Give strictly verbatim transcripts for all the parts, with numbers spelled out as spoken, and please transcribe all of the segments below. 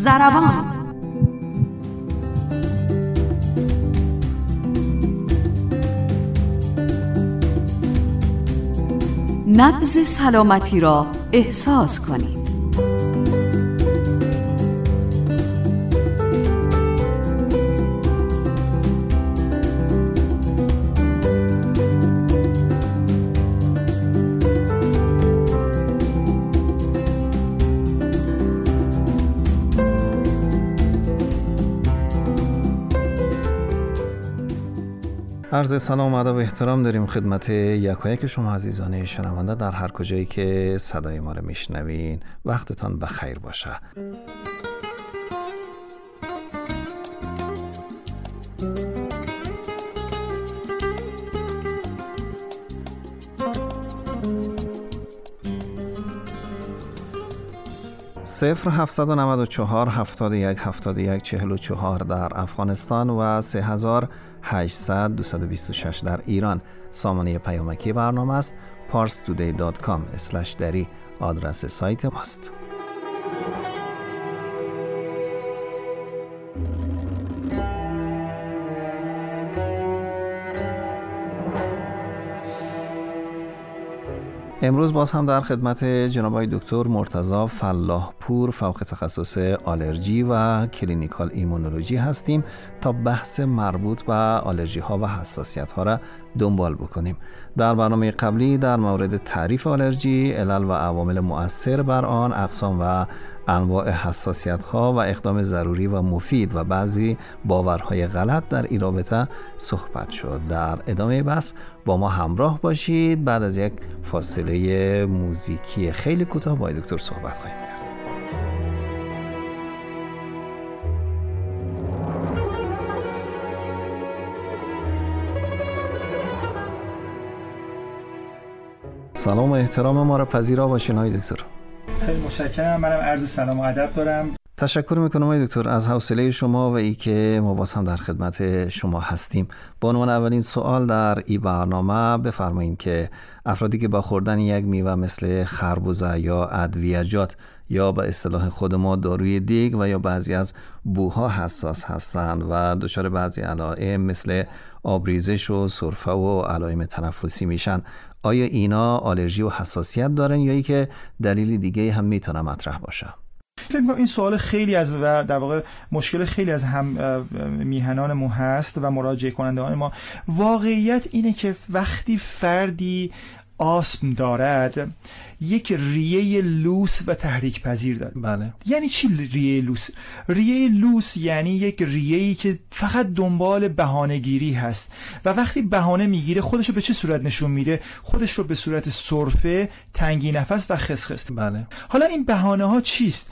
ضربان. نبض سلامتی را احساس کنید. عرض سلام و ادب و احترام داریم خدمت یکایک شما عزیزان شنونده در هر کجایی که صدای ما رو میشنوین. وقتتان بخیر باشه. صفر هفتصد و نود و چهار هفتاد و یک هفتاد و یک چهل و چهار در افغانستان و سه هزار هشتصد دویست و بیست و شش در ایران سامانه پیامکی برنامه است. پارس تودی دات کام اسلش دری آدرس سایت ماست. امروز باز هم در خدمت جناب آقای دکتر مرتضی فلاح پور فوق تخصص آلرژی و کلینیکال ایمونولوژی هستیم تا بحث مربوط به آلرژی ها و حساسیت ها را دنبال بکنیم. در برنامه قبلی در مورد تعریف آلرژی، علل و عوامل مؤثر بر آن، اقسام و انواع حساسیت ها و اقدام ضروری و مفید و بعضی باورهای غلط در این رابطه صحبت شد. در ادامه بحث با ما همراه باشید. بعد از یک فاصله موزیکی خیلی کوتاه با دکتر صحبت خواهیم کرد. سلام و احترام ما را پذیرا باشین های دکتر. خیلی متشکرم. منم عرض سلام و ادب دارم. تشکر میکنم آقای دکتر از حوصله شما و ای که ما باز هم در خدمت شما هستیم. با عنوان اولین سوال در این برنامه بفرمایید که افرادی که با خوردن یک میوه مثل خربزه یا ادویجات یا به اصطلاح خود ما داروی دیگ و یا بعضی از بوها حساس هستند و دچار بعضی علائم مثل آبریزش و سرفه و علائم تنفسی میشن، آیا اینا آلرژی و حساسیت دارن یا ای که دلیل دیگه هم میتونه مطرح باشه؟ فکر می‌کنم این سوال خیلی از و در واقع مشکل خیلی از هم میهنان ما هست و مراجعه کنندگان ما. واقعیت اینه که وقتی فردی آسم دارد یک ریه لوس و تحریک پذیر داره. بله. یعنی چی ریه لوس؟ ریه لوس یعنی یک ریه‌ای که فقط دنبال بهانه‌گیری هست و وقتی بهانه میگیره خودش رو به چه صورت نشون میده؟ خودش رو به صورت سرفه، تنگی نفس و خسخس. بله. حالا این بهانه ها چیست؟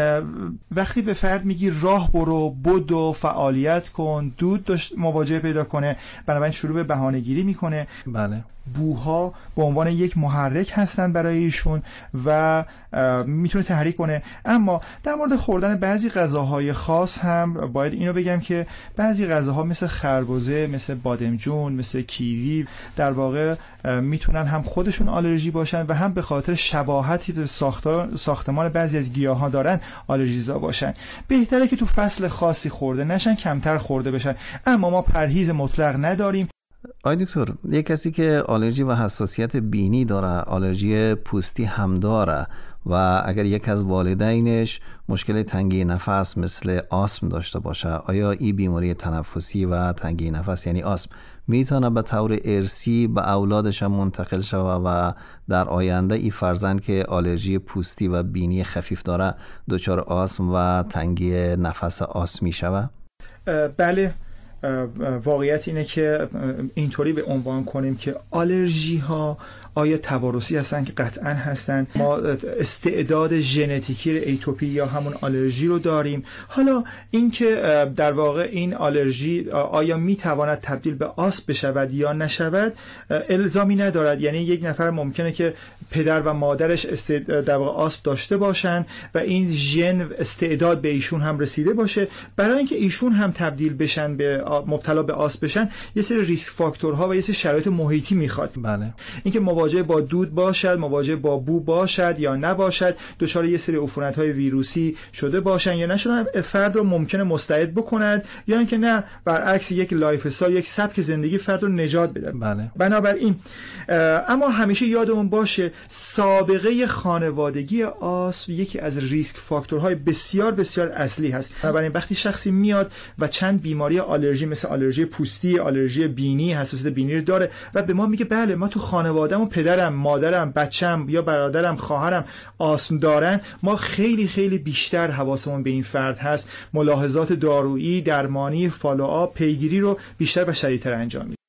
وقتی به فرد میگی راه برو، بدو، فعالیت کن، دود داشت مواجهه پیدا کنه، بنابراین شروع به بهانه‌گیری میکنه. بله. بوها به عنوان یک محرک هستن برای ایشون و میتونه تحریک کنه. اما در مورد خوردن بعضی غذاهای خاص هم باید اینو بگم که بعضی غذاها مثل خربزه، مثل بادمجون، مثل کیوی در واقع میتونن هم خودشون آلرژی باشن و هم به خاطر شباهتی به ساختمان بعضی از گیاها دارن آلرژیزا باشن. بهتره که تو فصل خاصی خورده نشن، کمتر خورده بشن. اما ما پرهیز مطلق نداریم. آی دکتر، یک کسی که آلرژی و حساسیت بینی داره، آلرژی پوستی هم داره و اگر یک از والدینش مشکل تنگی نفس مثل آسم داشته باشه، آیا این بیماری تنفسی و تنگی نفس یعنی آسم میتونه به طور ارثی به اولادش هم منتقل شود و در آینده این فرزند که آلرژی پوستی و بینی خفیف داره دچار آسم و تنگی نفس آسمی شود؟ بله. واقعیت اینه که اینطوری به عنوان کنیم که آلرژی ها آیا توارثی هستن؟ که قطعا هستن. ما استعداد ژنتیکی ایتوپی یا همون آلرژی رو داریم. حالا اینکه در واقع این آلرژی آیا میتواند تبدیل به آسم بشود یا نشود الزامی ندارد. یعنی یک نفر ممکنه که پدر و مادرش استعداد در واقع آسم داشته باشن و این ژن استعداد به ایشون هم رسیده باشه، برای اینکه ایشون هم تبدیل بشن به مبتلا به آسم بشن یه سری ریسک فاکتورها و یه سری شرایط محیطی میخواد. بله. اینکه مواجه با دود باشد، مواجه با بو باشد یا نباشد، دچار یه سری عفونت‌های ویروسی شده باشن یا نشدن، فرد رو ممکنه مستعد بکند یا اینکه نه برعکس یک لایف استایل، یک سبک زندگی فرد رو نجات بده. بله. بنابراین اما همیشه یادمون باشه سابقه خانوادگی آسم یکی از ریسک فاکتورهای بسیار بسیار اصلی هست. بنابراین وقتی شخصی میاد و چند بیماری آلرژی مثل آلرژی پوستی، آلرژی بینی، حساسیت بینی رو داره و به ما میگه بله ما تو خانواده‌مو پدرم، مادرم، بچم یا برادرم، خواهرم آسم دارن، ما خیلی خیلی بیشتر حواسمون به این فرد هست، ملاحظات دارویی، درمانی، فالوآپ، پیگیری رو بیشتر و شدیدتر انجام میدیم.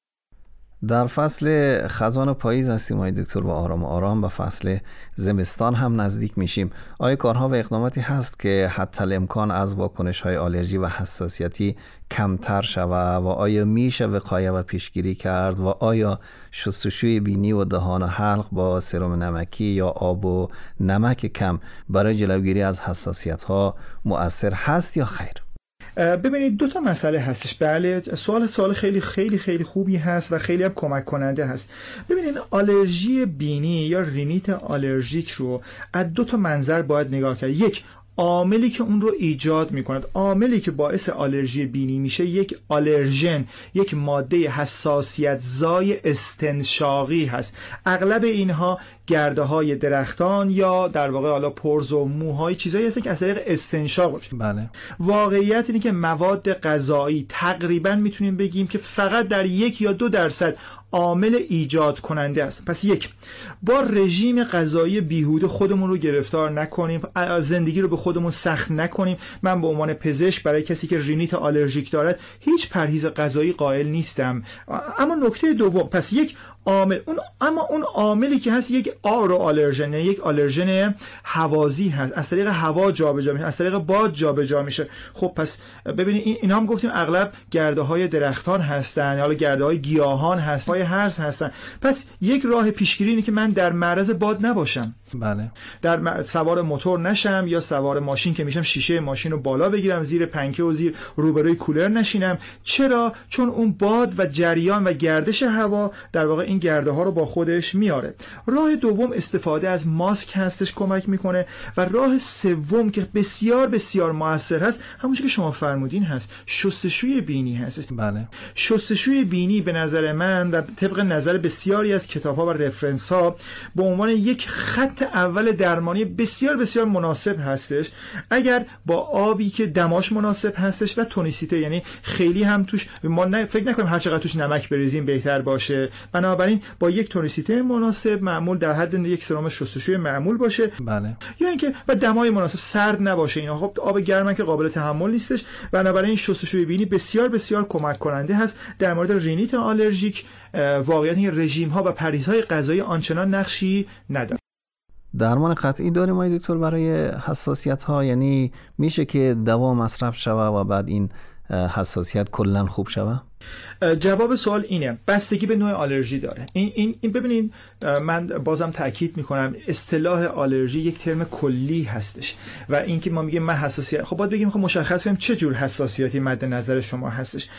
در فصل خزان و پاییز هستیم آقای دکتر و آرام آرام به فصل زمستان هم نزدیک میشیم. آیا کارها و اقداماتی هست که حتی الامکان از واکنش‌های آلرژی و حساسیتی کمتر شود و آیا میشه وقایه و پیشگیری کرد و آیا شستشوی بینی و دهان و حلق با سرم نمکی یا آب و نمک کم برای جلوگیری از حساسیت‌ها مؤثر هست یا خیر؟ ببینید دو تا مسئله هستش. بله سوال سوال خیلی خیلی خیلی خوبی هست و خیلی هم کمک کننده هست. ببینید آلرژی بینی یا رینیت آلرژیک رو از دو تا منظر باید نگاه کرد. یک، عاملی که اون رو ایجاد می‌کند، عاملی که باعث آلرژی بینی میشه یک آلرژن، یک ماده حساسیت زای استنشاقی هست. اغلب اینها گرده های درختان یا در واقع حالا پرز و موهای چیزایی هستن که از طریق استنشاق باشه. بله. واقعیت اینه که مواد غذایی تقریبا میتونیم بگیم که فقط در یک یا دو درصد عامل ایجاد کننده است. پس یک، با رژیم غذایی بیهوده خودمون رو گرفتار نکنیم، زندگی رو به خودمون سخت نکنیم. من به عنوان پزشک برای کسی که رینیت آلرژیک دارد هیچ پرهیز غذایی قائل نیستم. اما نکته دوم، پس یک عامل اون اما اون عاملی که هست یک آرو آلرژن، یک آلرژن هوازی هست، از طریق هوا جابجا میشه، از طریق باد جابجا میشه. خب پس ببینید این اینا هم گفتیم اغلب گرده های درختان هستن، حالا گرده های گیاهان هستن، های هرز هستن. پس یک راه پیشگیری اینه که من در معرض باد نباشم. بله. در سوار موتور نشم یا سوار ماشین که میشم شیشه ماشین رو بالا بگیرم، زیر پنکه و زیر روبروی کولر نشینم. چرا؟ چون اون باد و جریان و گردش هوا در واقع این گرده ها رو با خودش میاره. راه دوم استفاده از ماسک هستش، کمک میکنه. و راه سوم که بسیار بسیار موثر هست همونش که شما فرمودین هست، شستشوی بینی هست. بله. شستشوی بینی به نظر من و طبق نظر بسیاری از کتاب‌ها و رفرنس ها به عنوان یک خط اول درمانی بسیار بسیار مناسب هستش. اگر با آبی که دماش مناسب هستش و تونیسیته، یعنی خیلی هم توش ما نه فکر نکنیم هر چقدر توش نمک بریزیم بهتر باشه، بنابراین با یک تونیسیته مناسب معمول در حد یک سرم شستشوی معمول باشه. بله. یا اینکه و دمای مناسب، سرد نباشه. اینا خب آب گرم که قابل تحمل نیستش، بنابراین شستشوی بینی بسیار بسیار کمک کننده هست. در مورد رینیت آلرژیک واقعیت این رژیم ها و پرهیزهای غذایی آنچنان نقشی نداره. درمان قطعی داریم آقای دکتر برای حساسیت ها؟ یعنی میشه که دوا مصرف شوه و بعد این حساسیت کلا خوب شوه؟ جواب سوال اینه، بستگی به نوع آلرژی داره. این این, این ببینید من بازم تاکید میکنم اصطلاح آلرژی یک ترم کلی هستش و اینکه ما میگیم من حساسیت، خب باید بگیم خب مشخص کنیم چه جور حساسیتی مد نظر شما هستش.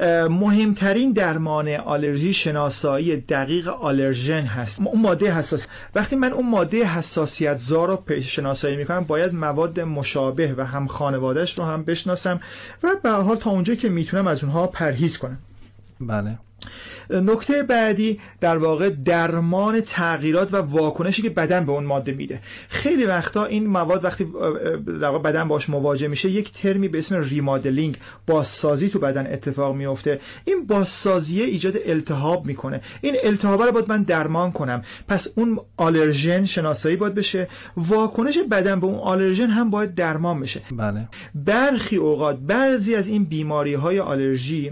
مهمترین درمان آلرژی شناسایی دقیق آلرژن هست، اون ماده حساس. وقتی من اون ماده حساسیت زا رو شناسایی میکنم باید مواد مشابه و هم خانواده‌اش رو هم بشناسم و به هر حال تا اونجایی که میتونم از اونها پرهیز کنم. بله. نکته بعدی در واقع درمان تغییرات و واکنشی که بدن به اون ماده میده. خیلی وقتا این مواد وقتی در واقع بدن باش مواجه میشه یک ترمی به اسم ریمادلینگ، بازسازی تو بدن اتفاق میفته. این بازسازیه ایجاد التهاب میکنه. این التهاب رو باید من درمان کنم. پس اون آلرژن شناسایی باید بشه، واکنش بدن به اون آلرژن هم باید درمان بشه. بله. برخی اوقات بعضی از این بیماری های آلرژی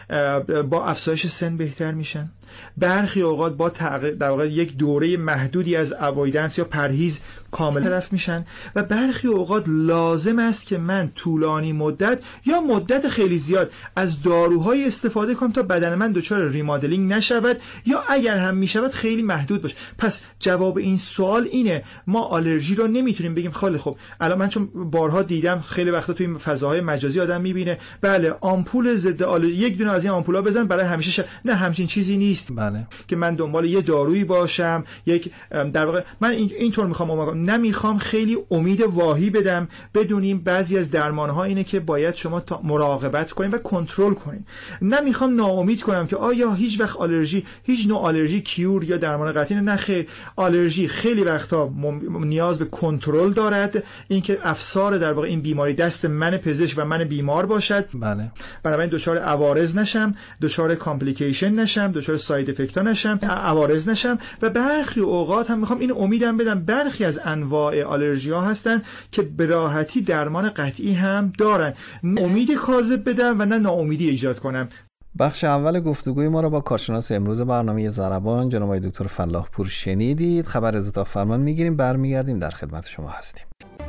با افزایش سن بهتر میشن، برخی اوقات با در واقع یک دوره محدودی از اوایدنس یا پرهیز کامل طرف میشن و برخی اوقات لازم است که من طولانی مدت یا مدت خیلی زیاد از داروهای استفاده کنم تا بدن من دچار ریمادلینگ نشود یا اگر هم میشود خیلی محدود باشه. پس جواب این سوال اینه، ما آلرژی رو نمیتونیم بگیم خیلی خوب. الان من چون بارها دیدم خیلی وقتا توی فضاهای مجازی آدم میبینه بله آمپول ضد آلرژی، یک دونه از این آمپولا بزن برای همیشه ش... نه همچین چیزی نیست. بله که من دنبال یه دارویی باشم، یک در واقع من این اینطور میخوام نمیخوام خیلی امید واهی بدم. بدونیم بعضی از درمانها اینه که باید شما مراقبت کنین و کنترل کنین. نمیخوام ناامید کنم که آیا هیچ وقت آلرژی، هیچ نوع آلرژی کیور یا درمان قطعی نه. خیر، آلرژی خیلی وقتا مم... نیاز به کنترل دارد، اینکه افسار در واقع این بیماری دست من پزشک و من بیمار باشد. بله. بنابراین دچار عوارض نشم، دچار کامپلیکیشن نشم، دچار ساید افکت ها نشم، عوارض نشم. و برخی اوقات هم میخوام این امیدم بدم برخی از انواع آلرژی ها هستن که به راحتی درمان قطعی هم دارن. امید کاذب بدم و نه ناامیدی ایجاد کنم. بخش اول گفتگوی ما را با کارشناس امروز برنامه ضربان جناب آقای دکتر فلاح پور شنیدید. خبر از اتاق فرمان میگیریم، برمیگردیم در خدمت شما هستیم.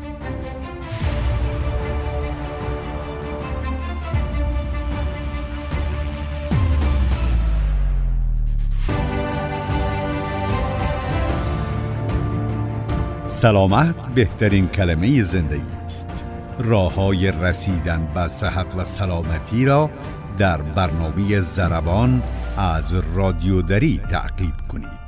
سلامت بهترین کلمه زندگی است. راه‌های رسیدن به صحت و سلامتی را در برنامه ضربان از رادیو دری تعقیب کنید.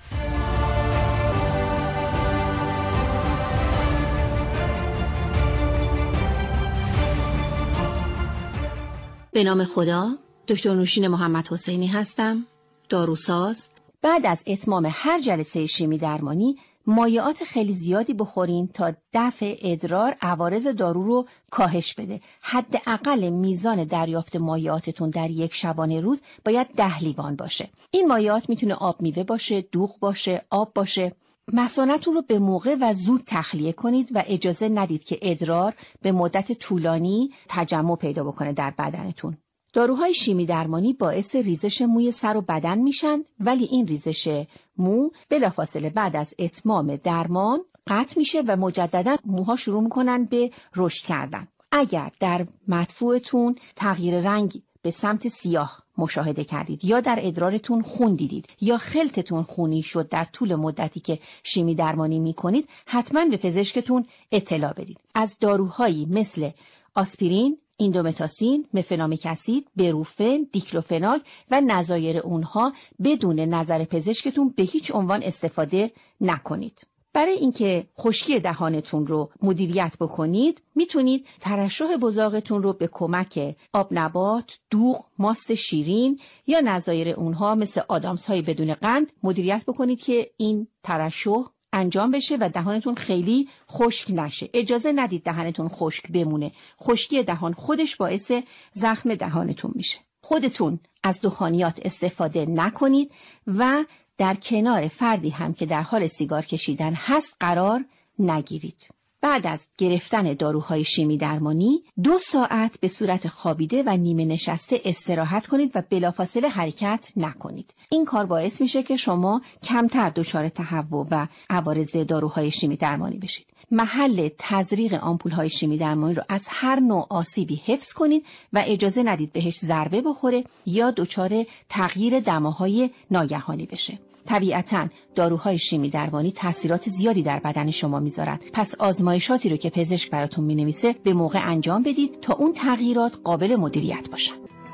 به نام خدا، دکتر نوشین محمد حسینی هستم، داروساز. بعد از اتمام هر جلسه شیمی درمانی مایعات خیلی زیادی بخورین تا دفع ادرار عوارض دارو رو کاهش بده. حداقل میزان دریافت مایعاتتون در یک شبانه روز باید ده لیوان باشه. این مایعات میتونه آب میوه باشه، دوغ باشه، آب باشه. مثانه‌تون رو به موقع و زود تخلیه کنید و اجازه ندید که ادرار به مدت طولانی تجمع پیدا بکنه در بدنتون. داروهای شیمی درمانی باعث ریزش موی سر و بدن میشن، ولی این ریزش مو بلافاصله بعد از اتمام درمان قطع میشه و مجددا موها شروع میکنن به رشد کردن. اگر در مدفوعتون تغییر رنگ به سمت سیاه مشاهده کردید یا در ادرارتون خون دیدید یا خلطتون خونی شد در طول مدتی که شیمی درمانی میکنید، حتما به پزشکتون اطلاع بدید. از داروهایی مثل آسپرین، ایندومتاسین، مفنامیک اسید، بروفن، دیکلوفناک و نظایر اونها بدون نظر پزشکتون به هیچ عنوان استفاده نکنید. برای اینکه خشکی دهانتون رو مدیریت بکنید، میتونید ترشح بزاقتون رو به کمک آب نبات، دوغ، ماست شیرین یا نظایر اونها مثل آدامس های بدون قند مدیریت بکنید که این ترشح انجام بشه و دهانتون خیلی خشک نشه. اجازه ندید دهانتون خشک بمونه. خشکی دهان خودش باعث زخم دهانتون میشه. خودتون از دخانیات استفاده نکنید و در کنار فردی هم که در حال سیگار کشیدن هست قرار نگیرید. بعد از گرفتن داروهای شیمی درمانی دو ساعت به صورت خوابیده و نیمه نشسته استراحت کنید و بلافاصله حرکت نکنید. این کار باعث میشه که شما کمتر دچار تهوع و عوارض داروهای شیمی درمانی بشید. محل تزریق آمپول‌های شیمی درمانی رو از هر نوع آسیبی حفظ کنید و اجازه ندید بهش ضربه بخوره یا دچار تغییر دماهای ناگهانی بشه. طبیعتاً داروهای شیمی درمانی تاثیرات زیادی در بدن شما میذارن. پس آزمایشاتی رو که پزشک براتون مینویسه به موقع انجام بدید تا اون تغییرات قابل مدیریت باشن.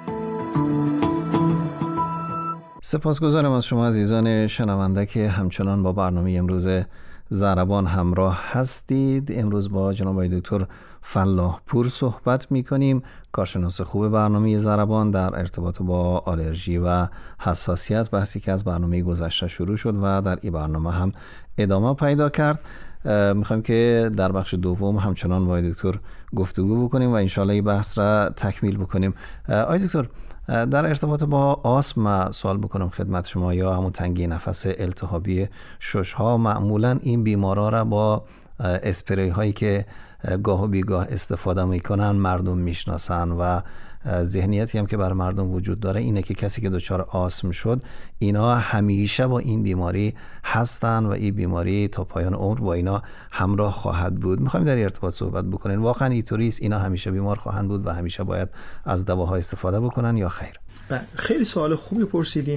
سپاسگزارم از شما عزیزان شنونده که همچنان با برنامه امروز ضربان همراه هستید. امروز با جناب آقای دکتر فلاح پور صحبت می‌کنیم، کارشناس خوب برنامه ضربان در ارتباط با آلرژی و حساسیت، بحثی که از برنامه گذشته شروع شد و در این برنامه هم ادامه پیدا کرد. میخوایم که در بخش دوم همچنان با دکتر گفتگو بکنیم و انشالله این بحث را تکمیل بکنیم. آقای دکتر، در ارتباط با آسم سوال بکنم خدمت شما، یا همون تنگی نفس التهابی شش‌ها، معمولا این بیمارا را با اسپری هایی که گاه و بیگاه استفاده میکنن مردم میشناسن و ذهنیتی هم که بر مردم وجود داره اینه که کسی که دچار آسم شد اینا همیشه با این بیماری هستن و این بیماری تا پایان عمر با اینا همراه خواهد بود. میخوایم در ارتباط صحبت بکنین، واقعا اینطوری است اینا همیشه بیمار خواهند بود و همیشه باید از دواها استفاده بکنن یا خیر؟ خیلی سوال خوبی پرسیدین.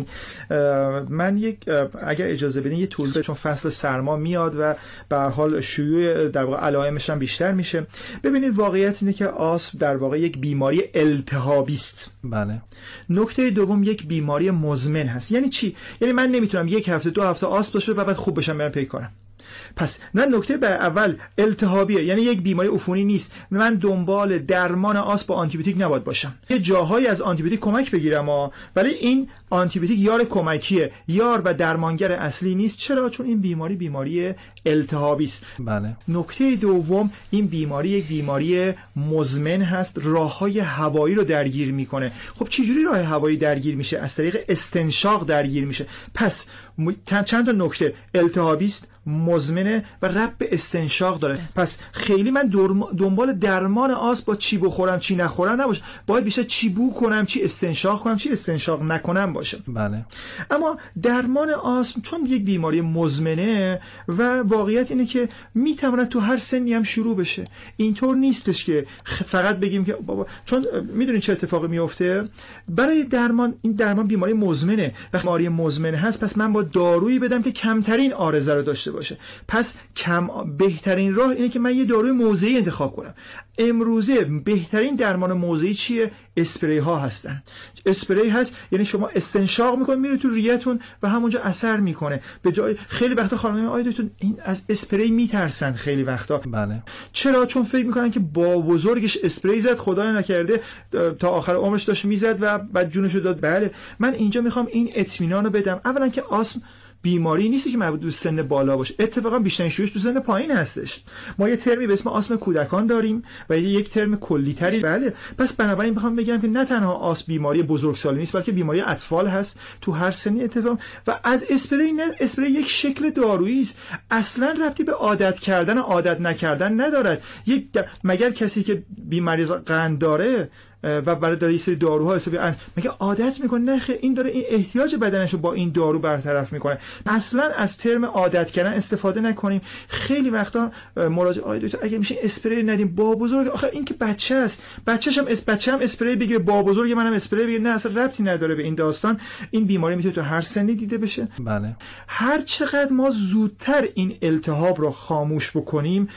من یک اگر اجازه بدین یه توضیح، چون فصل سرما میاد و به هر حال شیوع در واقع علائمش هم بیشتر میشه. ببینید واقعیت اینه که آسم در واقع یک بیماری التهابی است. بله. نکته دوم یک بیماری مزمن هست. یعنی چی؟ یعنی من نمیتونم یک هفته دو هفته آسم داشته و بعد خوب بشم برم پیدا کنم. پس نه، نکته به اول التهابیه، یعنی یک بیماری عفونی نیست. من دنبال درمان آسم با آنتیبیوتیک نباید باشم. یه جاهایی از آنتیبیوتیک کمک بگیرم ها، ولی این آنتیبیوتیک یار کمکیه، یار و درمانگر اصلی نیست. چرا؟ چون این بیماری بیماری التهابی است. بله. نکته دوم این بیماری یک بیماری مزمن هست، راههای هوایی رو درگیر میکنه. خب چه جوری راه هوایی درگیر میشه؟ از طریق استنشاق درگیر میشه. پس چند تا نکته: التهابی است، مزمنه و ربط به استنشاق داره. پس خیلی من دنبال درمان آسم با چی بخورم چی نخورم نباشه، باید بیشتر چی بو کنم چی استنشاق کنم چی استنشاق نکنم باشه. بله. اما درمان آسم چون یک بیماری مزمنه و واقعیت اینه که میتواند تو هر سنی هم شروع بشه. اینطور نیستش که فقط بگیم که بابا، چون میدونین چه اتفاقی میفته برای درمان. این درمان بیماری مزمنه، وقتی بیماری مزمن هست پس من با دارویی بدم که کمترین عارضه رو داشته باشه. پس کم بهترین راه اینه که من یه داروی موضعی انتخاب کنم. امروزه بهترین درمان موضعی چیه؟ اسپری ها هستن. اسپری هست یعنی شما استنشاق میکنید میره تو ریتون و همونجا اثر میکنه. به جای خیلی وقتا خانم میگن آیدتون این از اسپری میترسن خیلی وقتا. بله. چرا؟ چون فکر میکنن که با بزرگش اسپری زد، خدای نکرده تا آخر عمرش داشت میزد و بعد جونشو داد. بله، من اینجا میخوام این اطمینانو بدم اولا که آسم بیماری نیستی که مربوط به سن بالا باشه. اتفاقا بیشترین شیوعش تو سن پایین هستش. ما یه ترمی به اسم آسم کودکان داریم و یک ترم کلی‌تری. بله. پس بنابراین میخوام بگم که نه تنها آسم بیماری بزرگسالی نیست بلکه بیماری اطفال هست تو هر سنی اتفاق. و از اسپری نه، اسپری یک شکل دارویی است، اصلا ربطی به عادت کردن و عادت نکردن ندارد. یک د... مگر کسی که بیماری قند داره و برای داره یه سری داروها حسابی میگه عادت میکنه، نه خیر، این داره این احتیاج بدنش رو با این دارو برطرف میکنه. اصلا از ترم عادت کردن استفاده نکنیم. خیلی وقتا مراجعه آی دکتر اگه میشه اسپری ندیم با بزرگ، آخه این که بچه است، بچه‌ش هم اس بچه هم اسپری بگیره، با بزرگ منم اسپری بگیره، نه اصلا ربطی نداره به این داستان. این بیماری میتونه تو هر سنی دیده بشه. بله. هر چقدر ما زودتر این التهاب رو خاموش بکنیم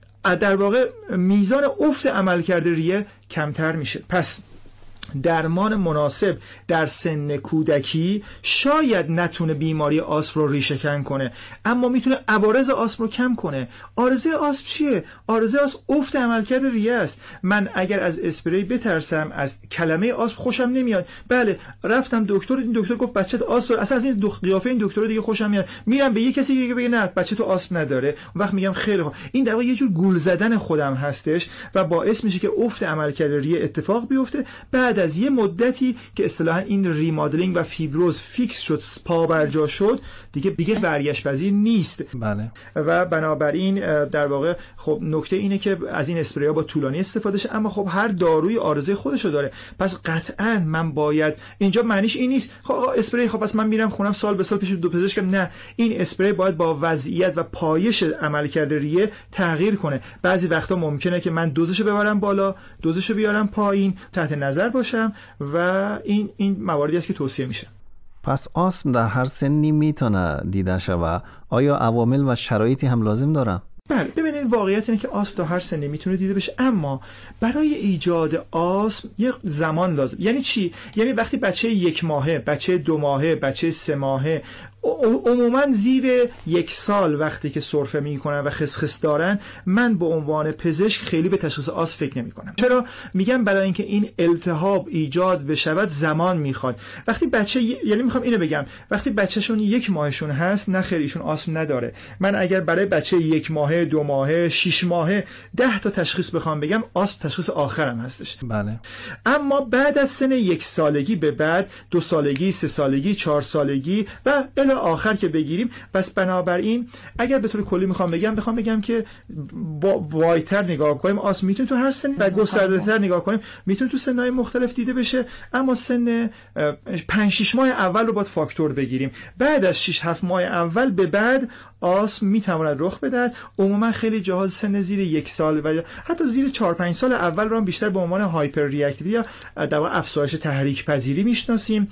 در واقع میزان افت عملکرد ریه کمتر میشه. پس درمان مناسب در سن کودکی شاید نتونه بیماری آسم رو ریشه کن کنه، اما میتونه عوارض آسم رو کم کنه. عارضه آسم چیه؟ عارضه آسم افت عملکرد ریه است. من اگر از اسپری بترسم، از کلمه آسم خوشم نمیاد، بله رفتم دکتر، این دکتر گفت بچه تو آسم داره، اصلا از این دو قیافه این دکتر دیگه خوشم میاد، میرم به یه کسی دیگه بگه نه بچه تو آسم نداره، اون وقت میگم خیلی خوب. این در واقع یه جور گول زدن خودم هستش و باعث میشه که افت عملکرد ریه اتفاق بیفته. بعد از یه مدتی که اصطلاحاً این ریمادلینگ و فیبروز فیکس شد، پا برجا شد، دیگه دیگه برگشت پذیر نیست. بله. و بنابراین در واقع خب نکته اینه که از این اسپری ها با طولانی استفاده شه، اما خب هر داروی عارضه خودشو داره. پس قطعاً من باید، اینجا معنیش این نیست خب اسپری خب پس من میرم خونم سال به سال پیش دو پزشکم، نه، این اسپری باید با وضعیت و پایش عملکرد ریه تغییر کنه. بعضی وقتا ممکنه که من دوزشو ببرم بالا، دوزشو بیارم پایین، تحت نظر باشم و این این مواردی است که توصیه میشه. پس آسم در هر سنی میتونه دیده شود. آیا عوامل و شرایطی هم لازم داره؟ بله، ببینید واقعیت اینه که آسم تا هر سنی میتونه دیده بشه، اما برای ایجاد آسم یک زمان لازم. یعنی چی؟ یعنی وقتی بچه یک ماهه، بچه دو ماهه، بچه سه ماهه، عموما زیر یک سال وقتی که سرفه میکنن و خسخس دارن، من به عنوان پزشک خیلی به تشخیص آسم فکر نمی کنم. چرا؟ میگم برای اینکه این التهاب ایجاد بشود زمان میخواد. وقتی بچه، یعنی میخوام اینو بگم، وقتی بچهشون یک ماهشون هست، نه خیر ایشون آسم نداره. من اگر برای بچه یک ماهه، دو ماهه، شش ماهه ده تا تشخیص بخوام بگم، آسم تشخیص آخرم هستش. بله. اما بعد از سن یک سالگی به بعد، دو سالگی، سه سالگی، چهار سالگی و الی آخر که بگیریم، پس بنابراین اگر به طور کلی میخوام بگم بخوام بگم که با وایتر نگاه کنیم، آسم میتونه تو هر سن و گسترده‌تر نگاه کنیم، میتونه تو سن‌های مختلف دیده بشه، اما سن پنج شش ماه اول رو باید فاکتور بگیریم. بعد از شش هفت ماه اول به بعد آسم میتواند رخ بدهد. عموما خیلی جاها سن زیر یک سال و حتی زیر چهار پنج سال اول رو هم بیشتر به عنوان هایپر ریاکتیویتی یا در واقع افزایش تحریک پذیری میشناسیم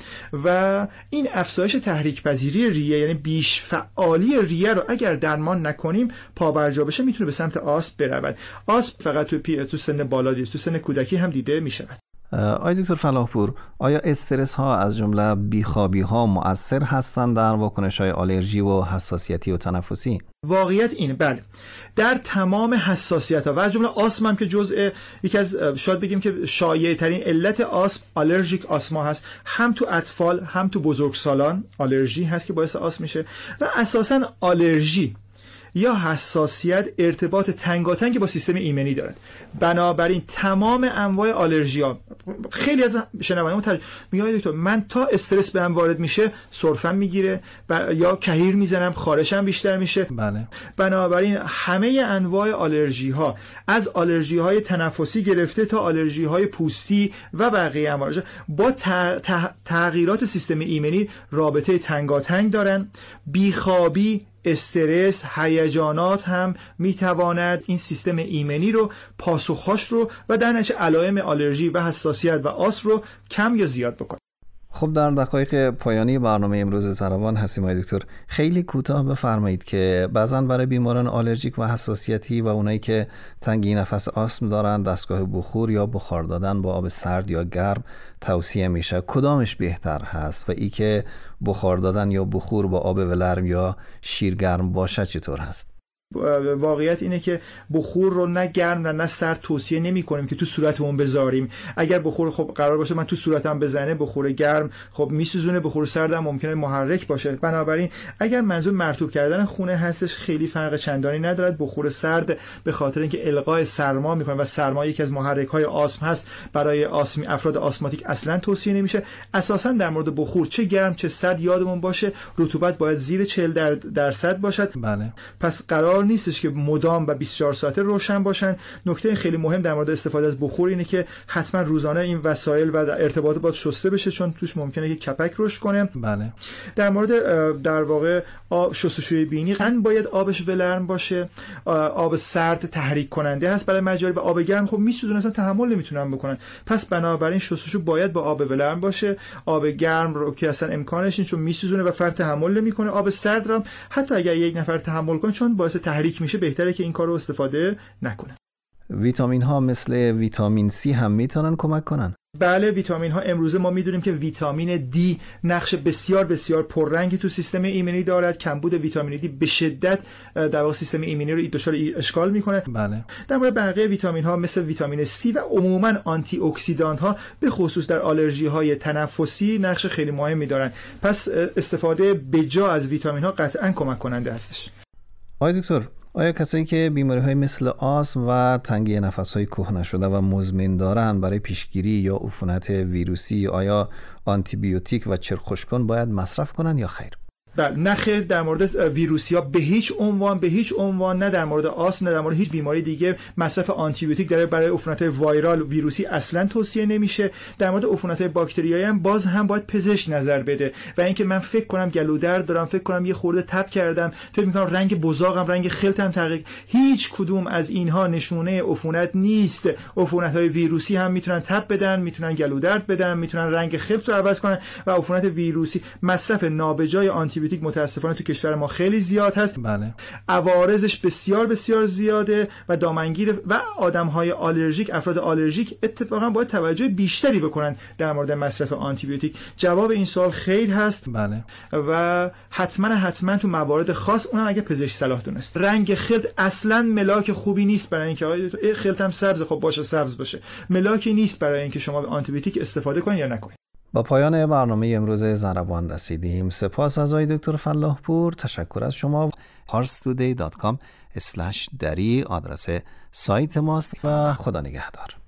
و این افزایش تحریک پذیری ریه، یعنی بیش فعالی ریه رو اگر درمان نکنیم پابرجا بشه، میتونه به سمت آسم برود. آسم فقط تو پی... تو سن بالا نیست، تو سن کودکی هم دیده میشود. آقای دکتر فلاحپور، آیا استرس ها از جمله بیخوابی ها مؤثر هستند در واکنش های آلرژی و حساسیتی و تنفسی؟ واقعیت اینه، بله، در تمام حساسیت ها و از جمله آسم هم که جزء یکی از شاید بگیم که شایع ترین علت آسم آلرژیک آسما هست، هم تو اطفال هم تو بزرگسالان آلرژی هست که باعث آسم میشه و اساساً آلرژی یا حساسیت ارتباط تنگاتنگ با سیستم ایمنی دارد. بنابراین تمام انواع آلرژی ها، خیلی از شنوندگان تج... میگن دکتر من تا استرس بهم وارد میشه سرفم میگیره ب... یا کهیر میزنم، خارشم بیشتر میشه. بله. بنابراین همه انواع آلرژی ها، از آلرژی های تنفسی گرفته تا آلرژی های پوستی و بقیه امراض، با ت... ت... تغییرات سیستم ایمنی رابطه تنگاتنگ دارن. بیخوابی، استرس، هیجانات هم میتواند این سیستم ایمنی رو، پاسخهاش رو و در نتیجه علائم آلرژی و حساسیت و آسم رو کم یا زیاد بکنه. خب در دقایق پایانی برنامه امروز ضربان هستیم آقای دکتر، خیلی کوتاه بفرمایید که بعضا برای بیماران آلرژیک و حساسیتی و اونایی که تنگی نفس آسم دارن دستگاه بخور یا بخار دادن با آب سرد یا گرم توصیه میشه، کدامش بهتر هست و ای که بخار دادن یا بخور با آب ولرم یا شیر گرم باشه چطور هست؟ واقعیت اینه که بخور رو نه گرم نه سرد توصیه نمی کنیم که تو صورتمون بذاریم. اگر بخور خب قرار باشه من تو صورتم بزنه، بخور گرم خب میسوزونه، بخور سرد هم ممکنه محرک باشه. بنابراین اگر منظور مرطوب کردن خونه هستش خیلی فرق چندانی ندارد. بخور سرد به خاطر اینکه القای سرما میکنه و سرما یکی از محرک های آسم هست، برای آسمی افراد آسماتیک اصلا توصیه نمیشه. اساسا در مورد بخور چه گرم چه سرد یادمون باشه رطوبت باید زیر چهل درصد باشد. بله. پس قرار نیستش که مدام و بیست و چهار ساعته روشن باشن. نکته خیلی مهم در مورد استفاده از بخور اینه که حتما روزانه این وسایل و ارتباط باید شسته بشه، چون توش ممکنه که کپک رشد کنه. بله. در مورد در واقع آب شستشوی بینی قطعاً باید آبش ولرم باشه. آب سرد تحریک کننده هست برای مجاری، و آب گرم خب میسوزونه، اصلا تحمل نمیتونن بکنن. پس بنابراین شستشو باید با آب ولرم باشه. آب گرم رو که اصلا امکانش نیست چون میسوزونه و فرد تحمل نمیکنه. آب سرد رو حتی اگر یک نفر تحمل کنه چون باعث تحریک میشه بهتره که این کار رو استفاده نکنه. ویتامین ها مثل ویتامین سی هم میتونن کمک کنن؟ بله، ویتامین ها امروزه ما میدونیم که ویتامین دی نقش بسیار بسیار پررنگی تو سیستم ایمنی دارد. کمبود ویتامین دی به شدت در واقع سیستم ایمنی رو دچار اشکال میکنه. بله. در مورد بقیه ویتامین ها مثل ویتامین سی و عموما آنتی اکسیدانت ها به خصوص در آلرژی های تنفسی نقش خیلی مهمی دارن. پس استفاده بجا از ویتامین ها قطعا کمک کننده هستش. آقای دکتر، آیا کسایی که بیماری‌های مثل آسم و تنگی نفس‌های کهنه شده و مزمن دارن برای پیشگیری یا عفونت ویروسی آیا آنتی بیوتیک و چرک خشک‌کن باید مصرف کنن یا خیر؟ بله، نه خیر. در مورد ویروسیا به هیچ عنوان به هیچ عنوان نه در مورد آسم نه در مورد هیچ بیماری دیگه مصرف آنتی بیوتیک داره برای عفونت‌های وایرال ویروسی اصلا توصیه نمیشه. در مورد عفونت‌های باکتریایی هم باز هم باید پزشک نظر بده و اینکه من فکر کنم گلودرد دارم، فکر کنم یه خورده تب کردم، فکر می‌کنم رنگ بزاقم، رنگ خلطم تغییر، هیچ کدوم از اینها نشونه عفونت نیست. عفونت‌های ویروسی هم میتونن تب بدن، میتونن گلودرد بدن، میتونن رنگ خلط رو عوض کنن و عفونت ویروسی مصرف نابجای آنتی متاسفانه تو کشور ما خیلی زیاد هست. بله. عوارضش بسیار بسیار زیاده و دامنگیر و آدم‌های آلرژیک، افراد آلرژیک اتفاقا باید توجه بیشتری بکنن در مورد مصرف آنتی بیوتیک. جواب این سوال خیر هست. بله. و حتما حتما تو موارد خاص، اونم اگه پزشک صلاح دونست. رنگ خلط اصلا ملاک خوبی نیست برای اینکه خلطم سبز، خب باشه سبز باشه. ملاکی نیست برای اینکه شما آنتی بیوتیک استفاده کنید یا نکنید. با پایان برنامه امروز ضربان رسیدیم. سپاس از آقای دکتر فلاحپور. تشکر از شما. پارس تودی دات کام اسلش دری آدرس سایت ماست و خدا نگهدار.